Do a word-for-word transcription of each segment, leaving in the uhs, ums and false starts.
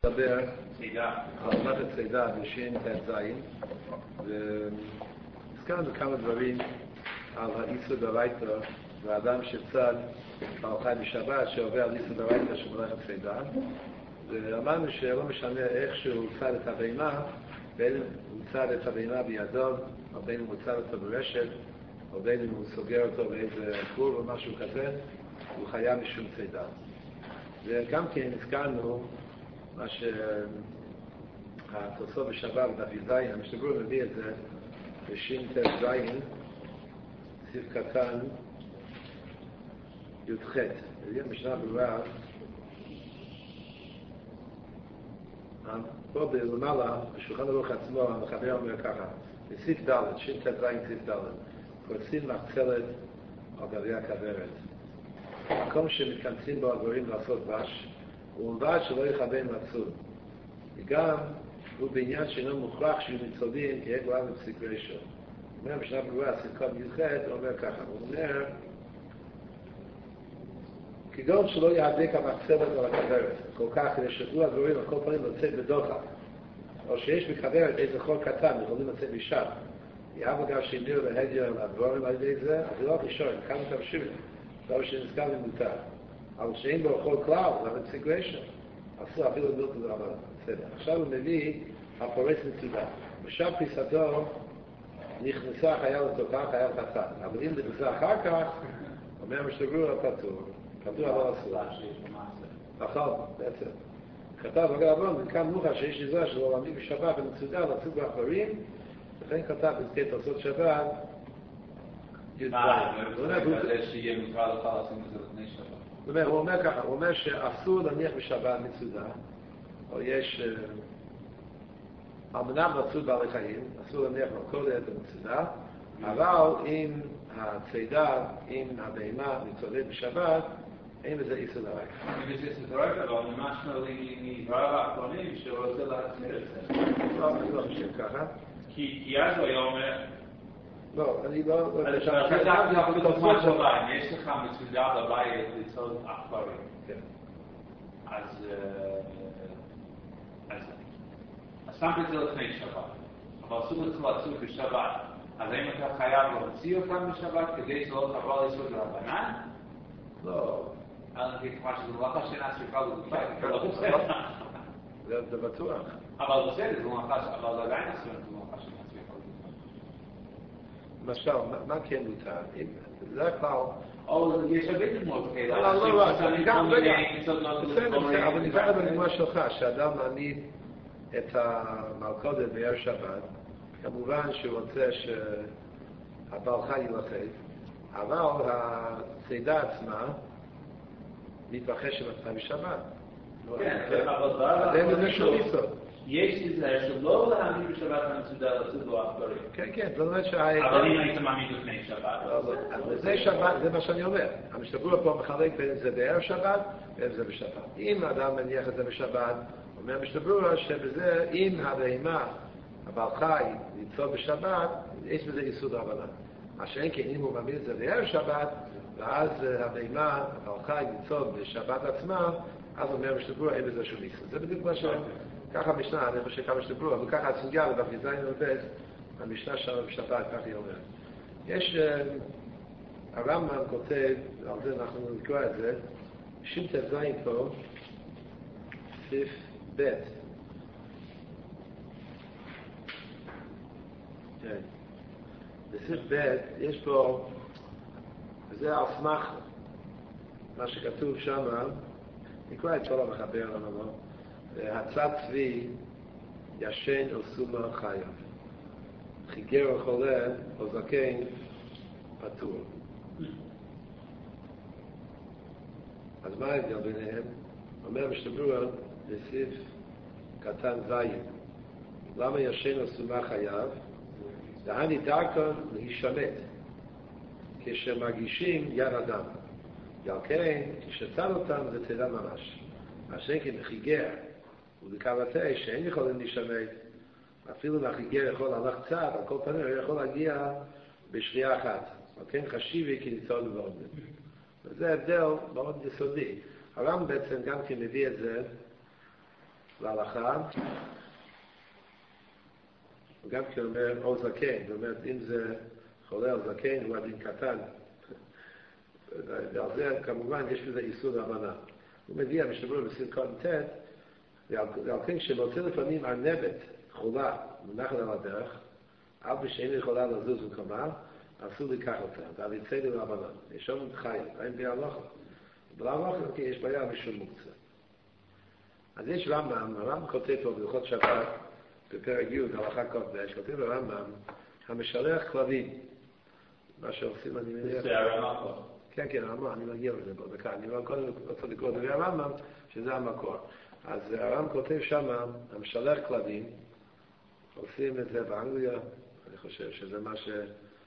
לדבר על מלאכת צידה בשין ת' זין, והזכרנו כמה דברים על האיסור דאורייתא והאדם שצד בעל חי בשבת שעובר על איסור דאורייתא של מלאכת צידה, ואמרנו שלא משנה איך שהוא צד את הבהמה, בין הוא צד את הבהמה בידו, או בין הוא צד אותו ברשת, או בין הוא סוגר אותו באיזה כור או משהו כזה, הוא חייב משום צידה. וגם כן הזכרנו מה שהתוספות בשבת בדף זין, המשתברור מביא את זה בשין ת' זין, סעיף קטן י"ח. זה משנה ברורה, פה בלמעלה, בשולחן ערוך עצמו, המחבר אומר ככה, בסעיף ד', שין ת' זין סעיף ד', קורצים מחצלת על גבי הכוורת. מקום שמתכנסים בו הדברים לעשות דבש, הוא מבד שלא יכוון מצוד. וגם הוא בעניין שאינו מוכרח שהוא מצודים, כי איך לא אהב בפסיק רשו. הוא אומר, בשנה ברורה, סיכון מיוחד, הוא אומר ככה, הוא אומר, כגון שלא יעדק המחצלת על הכוורת, כל כך כדי שדעו הדברים על כל פנים לצאת בדוחק, או שיש בכוורת איזה חול קטן, יכולים לצאת משם. יאהב אגב שניר להדיע על הדברים על ידי זה, אז זה לא ראשון, כאן תמשיך, לא שנזכר למותר. אבל שאין בו כל כלל, זה הפסיק רשו. עשו אפילו מילתא דרבנן. בסדר. עכשיו הוא מביא הפורץ מצודה. בשם פריסתו נכנסה החייל לתוכה, חייל חצן. אבל אם נכנסה אחר כך, אומר המשתברור הפטור. פטור אבל אסור. נכון, בעצם. כתב אגב אברהם, וכאן מוכר שיש איזו של עולמי בשבת במצודה, לצוד באחרים, וכן כתב בזכי תעשות שבת, מה, זה שיהיה מותר לך לעשות את זה לפני שבת? הוא אומר ככה, הוא אומר שאסור להניח בשבת מצודה, או יש על מנת לצוד בעלי חיים, אסור להניח מלכודת במצודה, אבל אם הצידה, אם הבהמה מצודת בשבת, אין בזה איסור דאורייתא. אם זה איסור דאורייתא, אבל ממש מדבריו האחרונים שרוצה להחמיר את זה. לא, אני לא חושב ככה. כי אז הוא היה אומר... לא, אני לא... אז אתה זה אפילו דוגמה טובה, אם יש לך מצודה בבית לצוד עכברים. כן. אז... אז שמת את זה לפני שבת, אבל אסור לך לצוד בשבת. אז האם אתה חייב להוציא אותם בשבת כדי שלא תעבור לאיסור דרבנן? לא. אני אגיד כמו שזה לא חשנה שפעל בגלל, זה בטוח. אבל בסדר, זה לא חשנה, אבל עדיין אסור את זה לא חשנה שפעל בגלל. למשל, מה כן מותר? זה כבר... או יש הרבה דוגמאות כאלה. לא, לא, לא, אני גם רגע. בסדר, אבל נקרא בדוגמה שלך, שאדם מעמיד את המלכודת בערב שבת, כמובן שהוא רוצה שהבעל חי ילחץ, אבל הצידה עצמה מתרחשת בשבת. כן, אבל אין לזה שום איסור. יש איזה שלא להעמיד בשבת במצודה לצוד בו עכברים. כן, כן, זאת אומרת שה... אבל אם היית מעמיד לפני שבת... זה שבת, זה מה שאני אומר. המשתברור פה מחלק בין זה בערב שבת ובין זה בשבת. אם האדם מניח את זה בשבת, אומר המשתברור שבזה, אם הבהמה, הבעל חי, לצוד בשבת, יש בזה איסור דרבנן. מה שאין כן, אם הוא מעמיד את זה בערב שבת, ואז הבהמה, הבעל חי, לצוד בשבת עצמה, אז אומר המשתברור, אין בזה שום איסור. זה בדיוק מה ש... ככה המשנה, אני חושב כמה שתברו, אבל ככה הסוגיה בדף זין ובית, המשנה שם בשבת, ככה היא אומרת. יש, הרמב"ם כותב, על זה אנחנו נקרא את זה, שין ת' זין פה, סעיף ב'. כן. בסעיף ב' יש פה, וזה על סמך מה שכתוב שם, נקרא את כל המחבר לנו, הצד צבי ישן או סומה חייב. חיגר או חולה או זקן פטור. אז מה ההבדל ביניהם? אומר משתברור בסעיף קטן זין. למה ישן או סומה חייב? דהני דרכון להישמט כשמרגישים יד אדם. ועל כן, כשצד אותם זה צידה ממש. מה שכן חיגר ובקבתה שאין יכולים להישמט, אפילו מהחיגר יכול הלך צד, על כל פנים הוא יכול להגיע בשריעה אחת. כן חשיבי כי ניצול ועוד. וזה הבדל מאוד יסודי. הרמב"ם בעצם גם כן מביא את זה להלכה, וגם כן אומר או זקן, זאת אומרת אם זה חולה על זקן הוא הדין קטן, ועל זה כמובן יש בזה איסור להבנה. הוא מגיע משתבר בסרקון ט' ועל כן שמוצא לפעמים ארנבת חולה מונחת על הדרך, אף שאין יכולה לזוז מקומה, אסור לקח אותה, ועל יצא לי להבנה. יש שם חי, אין בי הלכה. בלהלכה כי יש בעיה משום מוקצה. אז יש רמב"ם, הרמב"ם כותב פה בהלכות שבת, בפרק י' הלכה קודש, כותב הרמב"ם, המשלח כלבים, מה שעושים אני מניח... זה הרמב"ם פה. כן, כן, הרמב"ם, אני מגיע לזה בדקה, אני קודם רוצה לקרוא דבר הרמב"ם, שזה המקור. אז הרמב"ם כותב שם, המשלח כלבים, עושים את זה באנגליה, אני חושב שזה מה ש...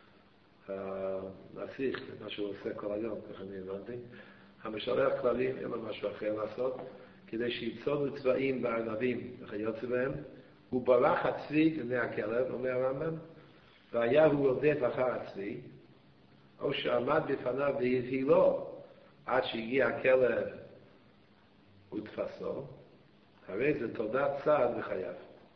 נסיך, מה שהוא עושה כל היום, ככה אני הבנתי. המשלח כלבים, אין לו משהו אחר לעשות, כדי שיצודו צבעים בארנבים וכיוצא בהם, הוא ברח הצבי בני הכלב, אומר הרמב"ם, והיה הוא עודד אחר הצבי, או שעמד בפניו והבהילו עד שהגיע הכלב ותפסו, הרי זה תולדת צעד בחייו.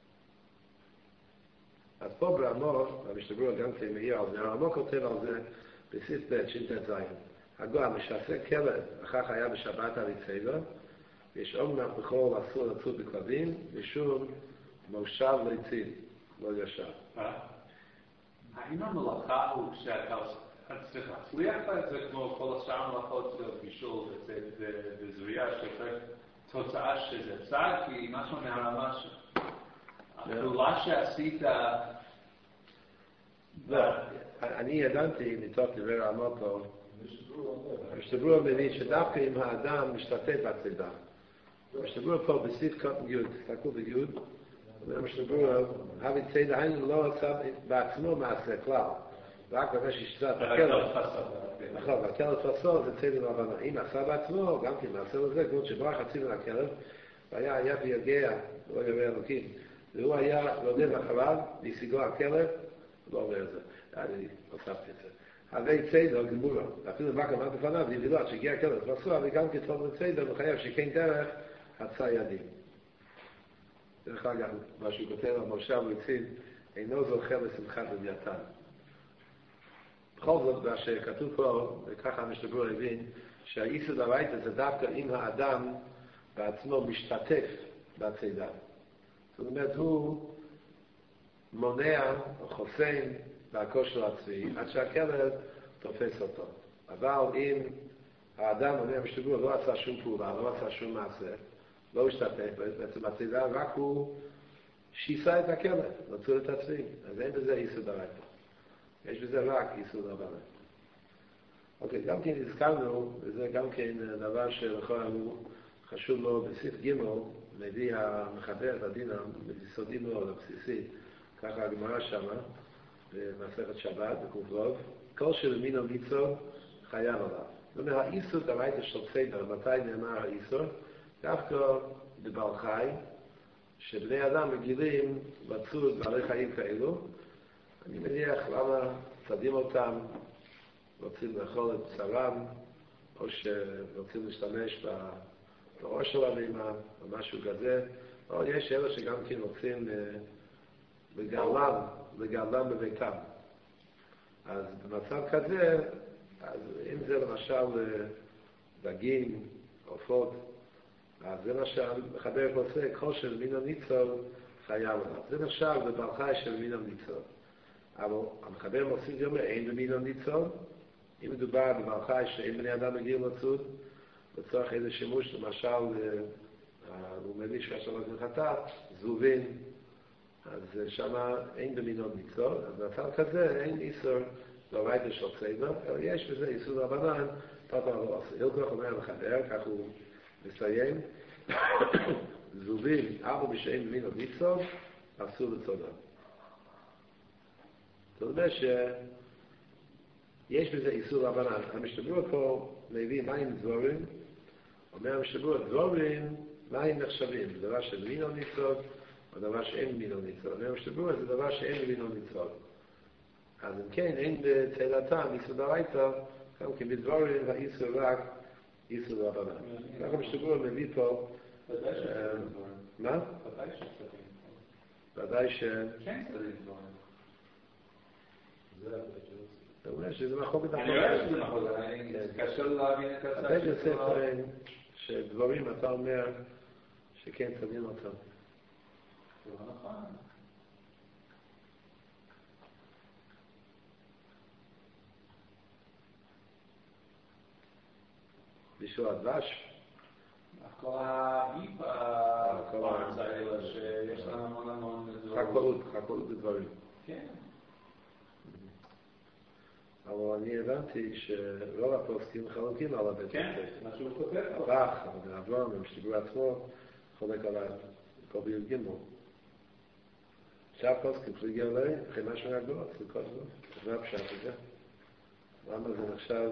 אז פה ברמות, המשתברור גם כן מעיר על זה, הרמות כותב על זה בסיס ב' ש"ט ז'. הגוי המשעשה כלב אחר חייו בשבת הריצבה, יש אומנם בכל אסור לצוד בכלבים, משום מושב ליציב, לא ישר. האם המלאכה הוא כשאתה צריך להצליח את זה כמו כל השאר המלאכות של בישול וזריעה שצריך תוצאה שזה צד, כי משהו מהרמה הפעולה שעשית... לא, אני ידעתי מתוך דבר המוטו, המשתברור מבין שדווקא אם האדם משתתף בצידה, המשתברור פה בסיס קוטן י', תסתכלו בי', המשתברור, הווי צידה, היינו לא עשה בעצמו מעשה כלל, רק במה ששתת הכלב. נכון, והכלב תפסו זה צידה להבנה. אם עשה בעצמו, גם כן מעשה לזה, כמו שברח הצידה לכלב, והיה היה ביגע, לא יראה אלוקים, והוא היה רודף אחריו, והשיגו הכלב, לא אומר את זה, אני הוספתי את זה. הווי צידה גמורה, אפילו מה כמעט בפניו, והבילו עד שהגיע הכלב תפסו, אבל גם כתוב לצידה, מחייב שכן דרך הצע ידים. דרך אגב, מה שהוא כותב על מושב וציד, אינו זוכה לשמחת לוויתן. בכל זאת, מה שכתוב פה, וככה המשתברור הבין, שהאיסור דרייתא זה דווקא אם האדם בעצמו משתתף בצידה. זאת אומרת, הוא מונע או חוסם בכושר הצבי, עד שהכלב תופס אותו. אבל אם האדם, אומר המשתברור, לא עשה שום פעולה, לא עשה שום מעשה, לא השתתף בעצם בצידה, רק הוא שיסה את הכלב, נוצר את הצבי. אז אין בזה איסור דרייתא. יש בזה רק איסור דרבנן. אוקיי, גם כן הזכרנו, וזה גם כן דבר שלכל הוא חשוב לו בסעיף ג' מביא המחבר את הדין היסודי מאוד, הבסיסי, ככה הגמרא שמה, במסכת שבת, בק"ו, כל שלמינו מצווה חייב עליו. זאת אומרת, האיסור דרייתא של סדר, מתי נאמר האיסור? דווקא בבעל חי, שבני אדם מגילים לצוד בעלי חיים כאלו, אני מניח למה צדים אותם, רוצים לאכול את בשרם, או שרוצים להשתמש בראש של המימה, או משהו כזה, או יש אלה שגם כן רוצים לגאלם, לגאלם בביתם. אז במצב כזה, אז אם זה למשל דגים, עופות, אז זה מה שהמחבר עושה, כל של מין הניצול חייב עליו. זה נחשב בבעל חי של מין הניצול. אבל המחבר מוסיף גם אין במין הניצול. אם מדובר בבעל חי שאין בני אדם מגיעים לצוד, לצורך איזה שימוש, למשל, הוא מביא שיש לו חטאת, זובין, אז שמה אין במין הניצול. אז במצב כזה אין איסור דרייתא של סדר, אלא יש בזה איסור דרבנן, תת לא עושה. ילכוח אומר המחבר, כך הוא מסיים, זובין, אבו בשאין במין הניצול, אסור לצודם. זאת אומרת שיש בזה איסור רבנן. המשתברור פה מביא מים דבורים, אומר המשתברור, דבורים, מים נחשבים, זה דבר של מינו ניצול, או דבר שאין מינו ניצול. אומר המשתברור, זה דבר שאין מינו ניצול. אז אם כן, אין בצלתם איסור דרייתא, גם כי בדבורים האיסור רק איסור רבנן. ככה המשתברור מביא פה, מה? ודאי שצריכים. ודאי ש... כן צריך דברים. זה אומר שזה מחוק את החוק. אני רואה שזה מחוק, אני קשה להבין את הצד הבית יוסף טוען שדברים אתה אומר שכן תבין אותם. זה לא נכון. בשביל הדבש? כל ההיפ הפארץ האלה שיש לנו המון המון דברים. חקולות, חקולות בדברים. כן. אבל אני הבנתי שרוב הפוסקים חלוקים על הבית כן, יוסף. מה שהוא כותב. הבח, אברהם, הם שדיברו עצמו, חולק על כל ביום גימל. שהפוסקים חליגי עליי, אחרי משהו מהגדולות, לכל זאת. מה הפשט הזה? למה זה נחשב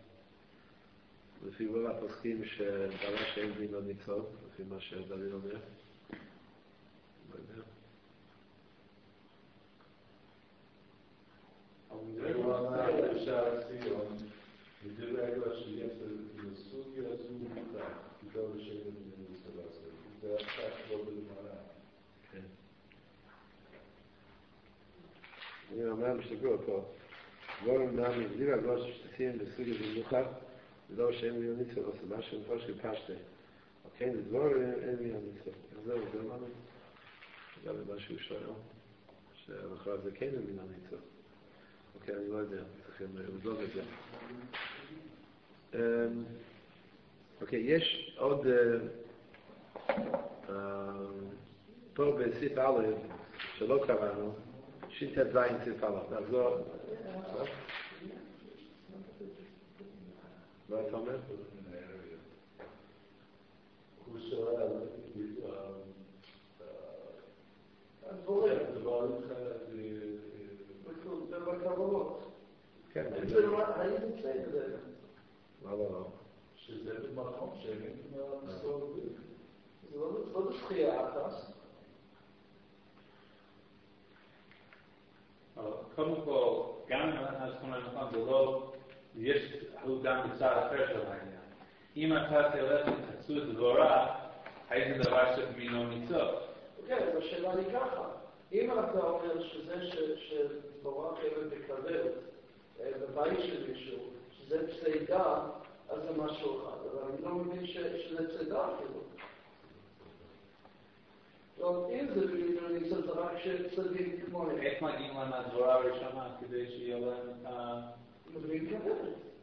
לפי רוב הפוסקים שדבר שאין דין לא ניצול, לפי מה שדוד אומר? לא יודע. הוא אמר בשער ציון, בדברי הגלל שיש לסוגיה הזו מותר, כדאו לשם בני סלאסה. זה הפשט לא בגמרא. כן. אני אומר משתגור פה, דבורים נעמי, דברי הגלל ששתשים בסוגיה במיוחד, לא שאין לי יוניצה, לא סבא שמפוש כפשטה. אוקיי, זה דבורים אין לי יוניצה. איך זהו, זה אמרנו? גם במשהו שואל, שהבחר הזה כן אין לי יוניצה. אוקיי, אני לא יודע, צריכים לבדוק את זה. אוקיי, יש עוד... פה בסעיף א' שלא קראנו, שיטת זין סעיף א', נחזור... מה אתה אומר? הוא שואל, הדבורים, הדבורים זה בקרבנות. כן. האם נמצא את זה? לא, לא, לא. שזה במקום שהם מסתובבים. זה לא בשחייה, אז? קודם כל, גם אם הסכונה נכון, זה לא... יש, הוא גם בצד אחר של העניין. אם אתה תלך לתצות דבורה, איזה דבר שמינו ניצוב? כן, אז השאלה היא ככה. אם אתה אומר שזה שדבורה חייבת בכלבת בבית של מישהו, שזה צידה, אז זה משהו אחד. אבל אני לא מבין שזה צידה אפילו. זאת אם זה בגלל ניצוב, זה רק שצדים כמו... איך מגיעים להם הדבורה הראשונה כדי שיהיה להם את ה... מבין כלבת.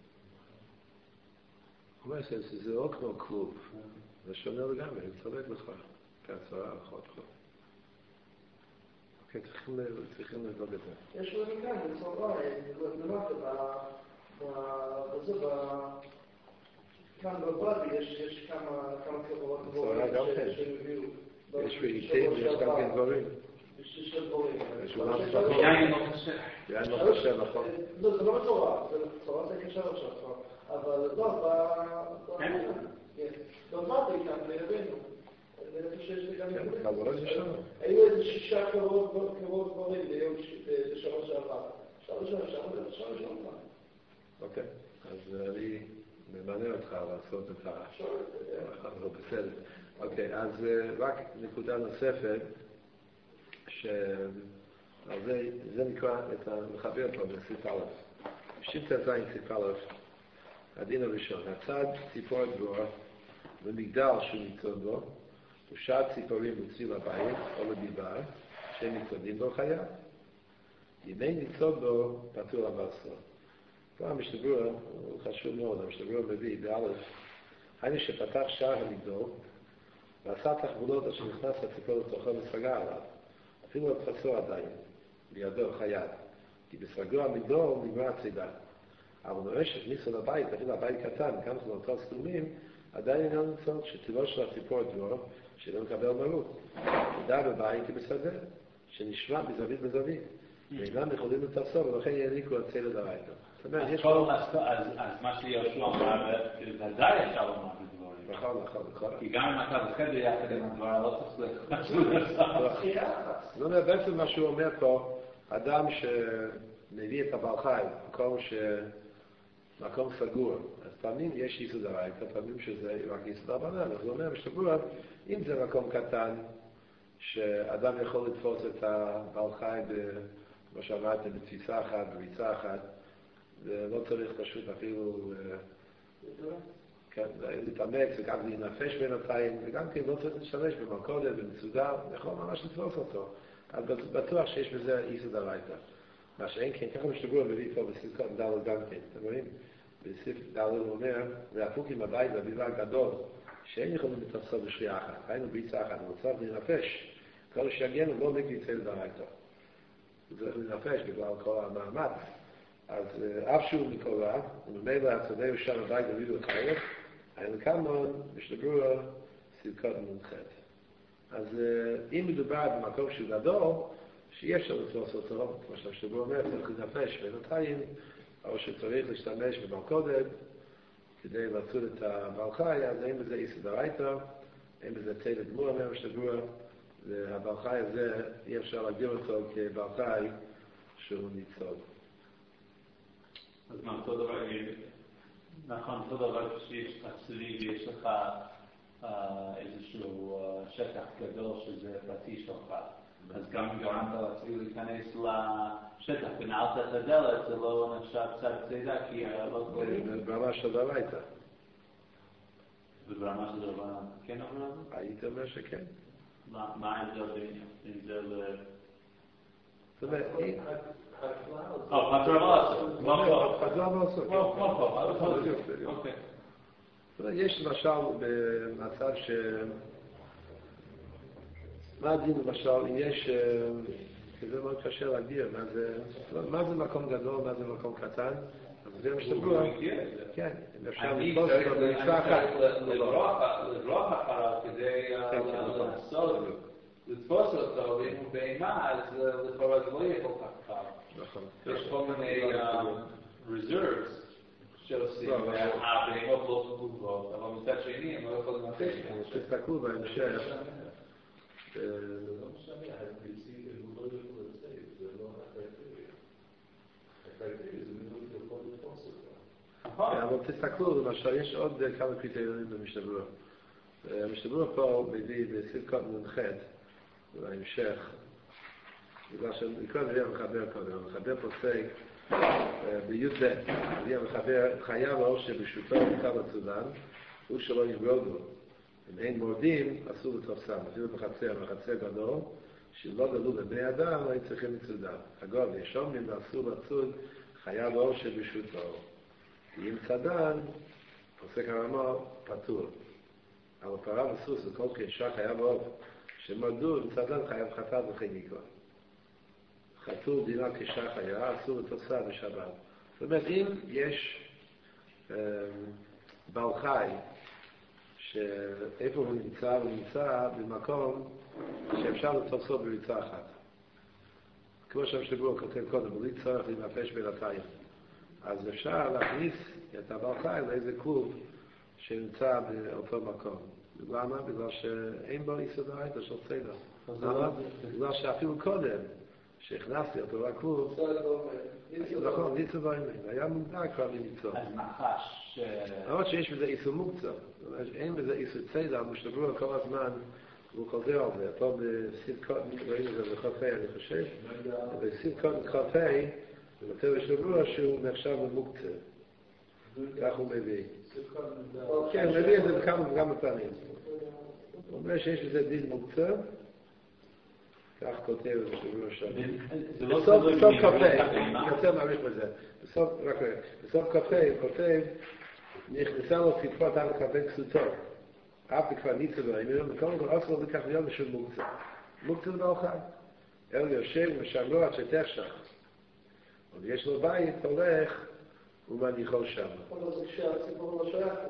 הוא אומר שזה לא כמו כלוב. זה שונה לגמרי, אני צודק לך. כעשרה, אחות, אחות. אוקיי, צריכים לבדוק את זה. יש לנו כאן, בצהריים, למטה, בזה, כאן בבאבי, יש כמה קבלות בצהריים גם כן. יש ואיתים, יש גם כן דברים. יש דברים. יש אולם ספקות. יין לא קשה. יין לא קשה, נכון. זה לא בצהריים, זה בצהריים זה קשה עכשיו. אבל לא, בבאבי כאן, לידינו. כן, חבורות יש לנו. היו איזה שישה קרוב דברים ביום בשלוש שעבר. שלוש שעבר, שלוש שעבר. אוקיי, אז אני ממנה אותך לעשות את ה... זה בסדר. אוקיי, אז רק נקודה נוספת, שזה נקרא את המחבר פה בסעיף א'. שיטת זין סעיף א', הדין הראשון, הצד ציפור דבורה ומגדל שהוא ניצוד בו, ושעת ציפורים מוציא לבית או לביבר, שהם ניצודים בו חייב. ימי ניצוד בו פטור הבשר. פה המשתברור הוא חשוב מאוד, המשתברור מביא באלף, היינו שפתח שער המגדול, ועשה תחבולות אשר נכנס לציפור לתוכו וסגר עליו, אפילו עוד חסור עדיין, בידו חייב. כי בסגור המגדול נגמר הצידה. אבל נראה שכניסו לבית, אפילו הבית קטן, כמה זמנתו סתומים, עדיין אינו ניצוד שטבעו של הציפור דבור, שלא מקבל מרות. ידע בבית כבשדה, שנשמע מזווית בזווית, ואינם יכולים לטסו, ולכן יעניקו על צלד הביתה. אז מה שיהושע אמר, ודאי אפשר לומר בדבורים. נכון, נכון, נכון. כי גם אם אתה בחדר יחד עם הדבר, לא תצליח משהו לעשות. לא אומר, בעצם מה שהוא אומר פה, אדם שמביא את הבעל חי, מקום ש... מקום סגור. אז פעמים יש יסוד הביתה, פעמים שזה רק יסוד הבנה. אז הוא אומר, משתגור, אם זה מקום קטן, שאדם יכול לתפוס את הבעל חי, כמו שאמרתי, בתפיסה אחת, בביצה אחת, ולא צריך פשוט אפילו כן, להתעמק, וגם להינפש בינתיים, וגם כן לא צריך להשתמש במלכודת, במסודר, יכול ממש לתפוס אותו. אז בטוח שיש בזה איסור דאורייתא. מה שאין כן, ככה משתגור מביא פה בספקות ד' גם כן, אתם רואים? בספק ד' הוא אומר, והפוק עם הבית והביבה הגדול, שאין יכולים לתפסות בשריעה אחת, היינו ביצה אחת, הוא צריך להינפש, כל שיגנו לא מגיע יצא לדאורייתא. הוא צריך להינפש בגלל כל המאמץ. אז אף שהוא מקורא, וממילא הצדהו שם הבית והביבה חייב, היינו כמון משתגור ספקות מונחת. אז אם מדובר במקום שהוא גדול, שיש לו לתפוס אותו, כמו שהשתגור אומר, צריך לנפש בינתיים, או שצריך להשתמש במלכודת כדי לצוד את הבעל חי, אז אין בזה איסור דאורייתא, אין בזה תלת גמור, אומר השתגור, והבעל חי הזה אי אפשר להגדיר אותו כבעל חי שהוא ניצוד. אז מה, אותו דבר, נכון, אותו דבר שיש אצלי ויש לך איזשהו שטח גדול שזה פרטי שלך. אז גם גרמת לעצמי להיכנס לשטח ונעלת את הדלת, זה לא נחשב צד צידה, כי לא קוראים. ברמה של דאורייתא. וברמה של דאורייתא, כן אומר את זה? היית אומר שכן. מה ההבדל בין זה ל... זאת אומרת, אם... או, פטר לעשות. פטר לעשות. אוקיי. יש למשל במצב ש... מה הדין למשל, אם יש... זה מאוד קשה להגדיר, מה זה מקום גדול, מה זה מקום קטן? אז זה משתגוע. כן, אם אפשר לתפוס אותו במצווה אחת. לברוח אחריו כדי לעשות, לתפוס אותו, ואם הוא בהמה, אז לכאורה זה לא יהיה כל כך קל. נכון. יש כל מיני reserves שעושים, והבהמות לא תגובות, אבל מצד שני הם לא יכולים לתת. תסתכלו בהמשך. זה לא משנה, הביצים הם לא יכולים לצאת, זה לא הקריטריה. הקריטריה זה מינוי יכול לתפוס אותה. אבל תסתכלו, למשל, יש עוד כמה קריטריונים במשתברור. המשתברור פה מביא בספקות מונחת, בהמשך, בגלל שלקרוא מביא המחבר קודם, המחבר פוסק בי"ד, מביא המחבר חייב האור שבשוטו מצב הצודן, הוא שלא יבגודו. אם אין מורדים, אסור לתופסם, אפילו בחצר, בחצר גדול, שלא גדלו לבני אדם, היו צריכים לצודם. אגב, יש אומרים, אסור לצוד חייב האור שבשוטו. כי אם צדן, פוסק הרמ"א, פטור. אבל פרה וסוס וכל כאישה חייב האור שמרדו, צדן חייב חטאת וחניקה. חתול דינה כאישה חיה, אסור לתופסה בשבת. זאת אומרת, אם יש בעל חי, שאיפה הוא נמצא, הוא נמצא במקום שאפשר לתפסו בריצה אחת. כמו שהמשתגור כותב קודם, בלי צורך להינפש בינתיים. אז אפשר להכניס את הבעל חי לאיזה כלוב שנמצא באותו מקום. למה? בגלל שאין בו איסור דאורייתא של צידה. למה? בגלל שאפילו קודם, שהכנסתי אותו לכלוב, נכון, ניצו ואימן, היה מוגדר כבר לניצו. אז נחש... למרות שיש בזה איסור מוקצה, אין בזה איסור צידה, משתגרו כל הזמן, הוא חוזר על זה. פה בספקות, רואים את זה בחוף ה' אני חושב, בספקות בחוף ה', יותר משתגרו שהוא נחשב למוקצה. כך הוא מביא. כן, הוא מביא את זה בכמה וכמה פעמים. הוא אומר שיש בזה דין מוקצה, כך כותב בשבוע השני. בסוף קפה, אני יותר מעריך בזה. בסוף קפה הוא כותב, נכנסה לו תקפות על קפה כסותו. אף תקפה ניצה ואימר, וכל כל אסור לקח ליום בשביל מוקצה. מוקצה זה לא חי. אל יושב ושמרו עד שתחשך. עוד יש לו בית, הולך, ומניחו שם. אבל זה כשהציבור לא שייך.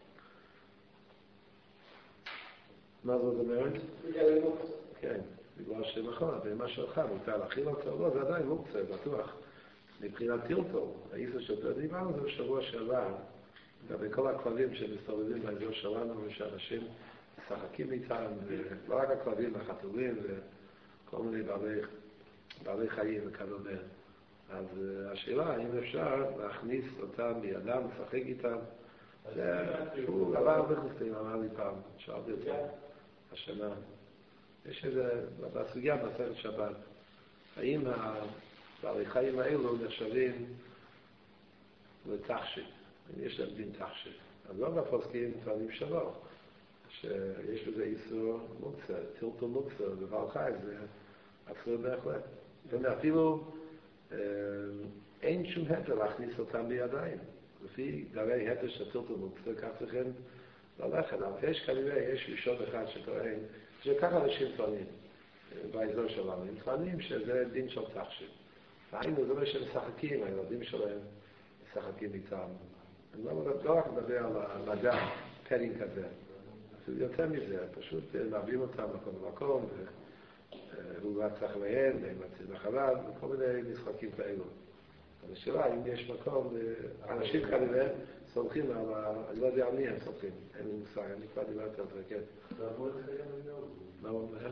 מה זאת אומרת? בגלל מוקצה. כן. בגלל שנכון, במה שלך, מותר להכיל אותו, לא, זה עדיין מוקצה, בטוח. מבחינת טילטו, האיסור שיותר דיברנו זה בשבוע שעבר, לגבי כל הכלבים שמסתובבים באזור שלנו, ושאנשים משחקים איתם, ולא רק הכלבים, החתולים, וכל מיני בעלי, בעלי חיים וכדומה. אז השאלה, האם אפשר להכניס אותם מידם, לשחק איתם, הוא עבר הרבה חוסטים, אמר לי פעם, שאלתי אותו, השנה. יש איזה, בסוגיה במסכת שבת, האם בעלי חיים האלו נחשבים לתכשיט, יש להם דין תכשיט. אז לא בפוסקים טוענים שלא, שיש בזה איסור מוקצה, טלטול מוקצה, ובעל חי זה אסור בהחלט. זאת אומרת, אפילו אין שום היתר להכניס אותם בידיים. לפי דרי היתר של טלטול מוקצה, כך צריכים ללכת. אבל יש כנראה, יש ראשון אחד שטוען, שככה אנשים טוענים באזור שלנו, הם טוענים שזה דין של תכשיט. היינו, זה מה שהם משחקים, הילדים שלהם משחקים איתם. אני לא, לא רק מדבר על המדע, פדינג כזה. זה יותר מזה, פשוט מעבירים אותם מקום למקום, והוא רץ אחריהם, והם רצים אחריו, וכל מיני משחקים כאלו. אז השאלה, אם יש מקום, אנשים כנראה סומכים על ה... אני לא יודע על מי הם סומכים, אין לי מושג, אני כבר דיברתי על זה, כן. מה הוא אומר?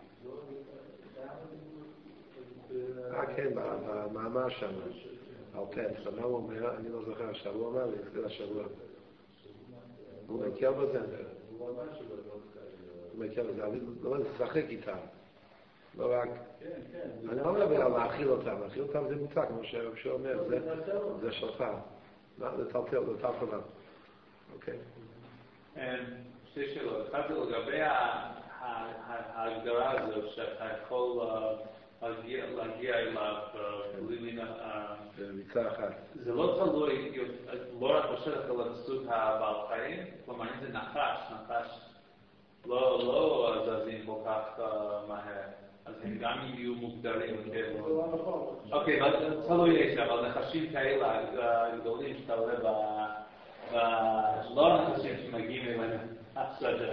אה, כן, במאמר שם, על פט, מה הוא אומר? אני לא זוכר עכשיו, הוא אומר לי, זה לשבוע. הוא מכיר בזה? הוא מכיר בזה, אני לא משחק איתם. לא רק... אני לא מדבר על להאכיל אותם, להאכיל אותם זה מוצא, כמו שהוא אומר, זה שלך. זה טלטל, זה טלטל. אוקיי. שתי שאלות. אחת זה לגבי ההגדרה הזו שאתה יכול להגיע אליו במיצה אחת. זה לא תלוי, לא רק בשטח אלא בסוג הבעל חיים, כלומר אם זה נחש, נחש לא זזים כל כך מהר, אז הם גם יהיו מוגדרים. אוקיי, תלוי יש, אבל נחשים כאלה גדולים שאתה רואה לא נחשים שמגיעים אליהם השדה.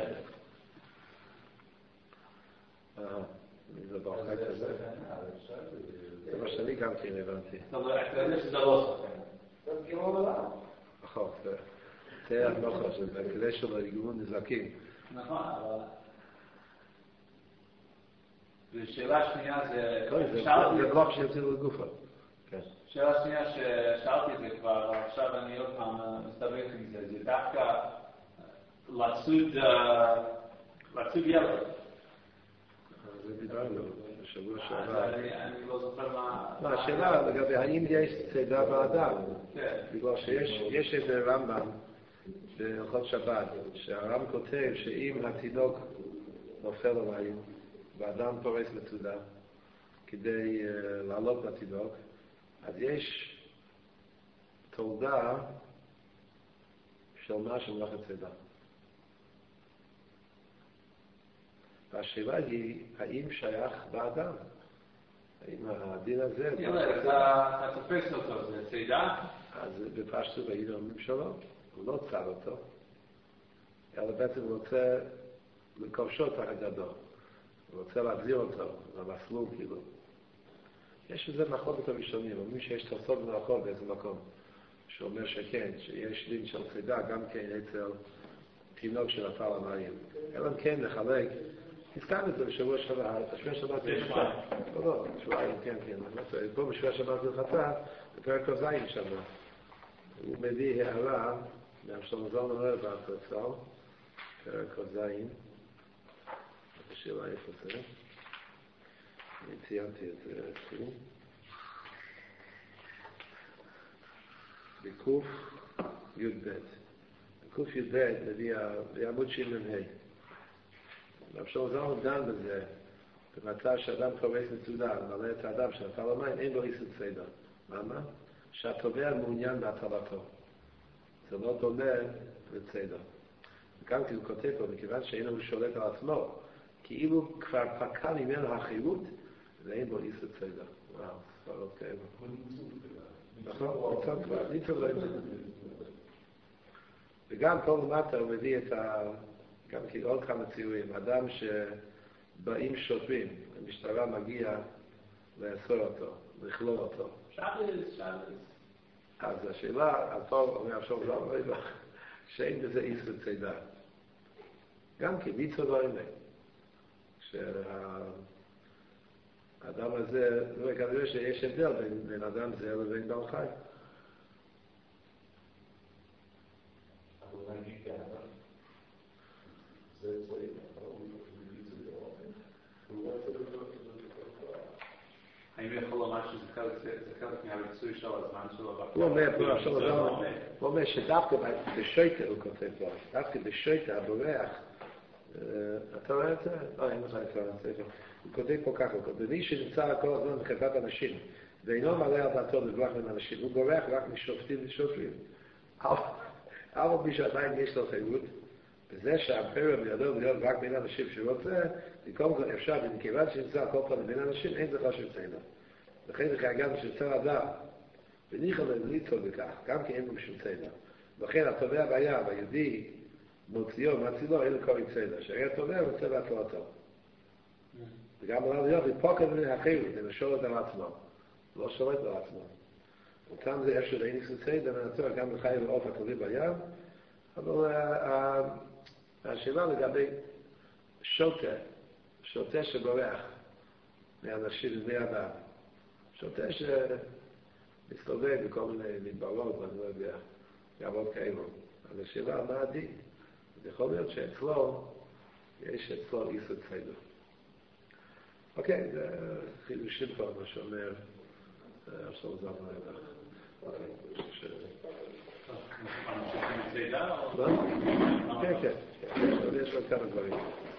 זה בעל חי כזה. זה מה שאני גם כן הבנתי. אתה יודע שזה לא סוכן. זה גירון עליו. נכון, זה הנוחש, זה כדי שלא יגרו נזקים. נכון, אבל... ושאלה שנייה זה... זה בלוק שיוצאים לגופה. שאלה שנייה ששאלתי את זה כבר, עכשיו אני עוד פעם מסתבך עם זה, זה דווקא לצוד ילד. זה דיברנו בשבוע שעבר. אני לא זוכר מה... השאלה לגבי האם יש צידה באדם, בגלל שיש איזה רמב"ם בהלכות שבת, שהרמב"ם כותב שאם התינוק נופל למים והאדם פורס מצודה כדי לעלות לתינוק, אז יש תולדה של מה שמלאכת צידה. והשאלה היא, האם שייך באדם? האם הדין הזה... אתה תופס אותו, זה צידה? אז בפשטות היינו אומרים שלא, הוא לא צר אותו, אלא בעצם הוא רוצה לכובשו תחת ידו, הוא רוצה להחזיר אותו למסלול כאילו. יש בזה מחלוקת הראשונים, אומרים שיש תוספות מלאכות באיזה מקום, שאומר שכן, שיש דין של צידה גם כן אצל תינוק שנפל למים. אלא כן לחלק, הזכרנו את זה בשבוע שבת, בשבוע שבת זה שבת, לא, לא, שבועיים, כן, כן, פה בשבוע שבת זה חצה, בפרק הזין שם, הוא מביא הערה, מהשלום זלמן אומר בהפרצל, פרק הזין, השאלה איפה זה, אני ציינתי את זה אצלי, בקוף י"ב, בקוף י"ב מביא בעמוד שבעים ה' והשלום זלמן דן בזה, במצב שאדם פורס מצודה, מעלה את האדם שנפל למים, אין בו איסור צידה. למה? שהתובע מעוניין בהטלתו. זה לא דומה לצידה. גם כי הוא כותב פה, מכיוון שאינו הוא שולט על עצמו, כאילו כבר פקע ממנו החירות, ואין בו איסור צידה. וואו, ספרות כאלה. נכון, ניצול כבר, ניצול לא ימצא. וגם פה למטה הוא מביא את ה... גם כי עוד כמה ציורים, אדם שבאים שוטרים, המשטרה מגיעה לאסור אותו, לכלול אותו. שבס, שבס. אז השאלה, אז פה אומר עכשיו לא אומר לך, שאין בזה איסור צידה. גם כי ביצו לא אמת. כשהאדם הזה, לא כנראה שיש הבדל בין, בין אדם זה לבין בעל חי. האם יכול לומר שזה חלק מהריצוי של הזמן שלו? הוא אומר פה, עכשיו הוא אומר שדווקא בשויטה הוא כותב פה, דווקא בשויטה הבורח, אתה רואה את זה? לא, אין לך את זה. הוא כותב פה ככה, במי שנמצא כל הזמן בחברת אנשים, ואינו מלא על דעתו לברוח מן אנשים, הוא בורח רק משופטים ושוטרים. אבל מי שעדיין יש לו חירות, בזה שהבחירה בידו להיות רק בין אנשים שרוצה, מקום כל אפשר, ומכיוון שנמצא כל פעם בין אנשים, אין זה חשוב ציינה. לכן זה חייגן שצר אדם, וניחא למליצו בכך, גם כי אין לו משום ציינה. לכן התובע בעיה, והיהודי מוציאו, מצילו, אין לקוראים ציינה. שהרי התובע רוצה להצלתו. וגם עליו להיות לפוקד מן החירות, למשול את על עצמו. לא שולט על עצמו. אותם זה אפשר להניס לציינה, ונצור גם לחי ועוף התובי בים, אבל השאלה לגבי שוטה, שוטה שבורח מאנשים ובני אדם, שוטה שמסתובב בכל מיני מדברות, ואני לא יודע, גם עוד כאלו. אז השאלה מה הדין? זה יכול להיות שאצלו, יש אצלו איסור ציינה. אוקיי, זה חידושים פה, מה שאומר, עכשיו זה אמר לך. אוקיי, ממשיכים לציידה או? כן, כן, יש עוד כמה דברים.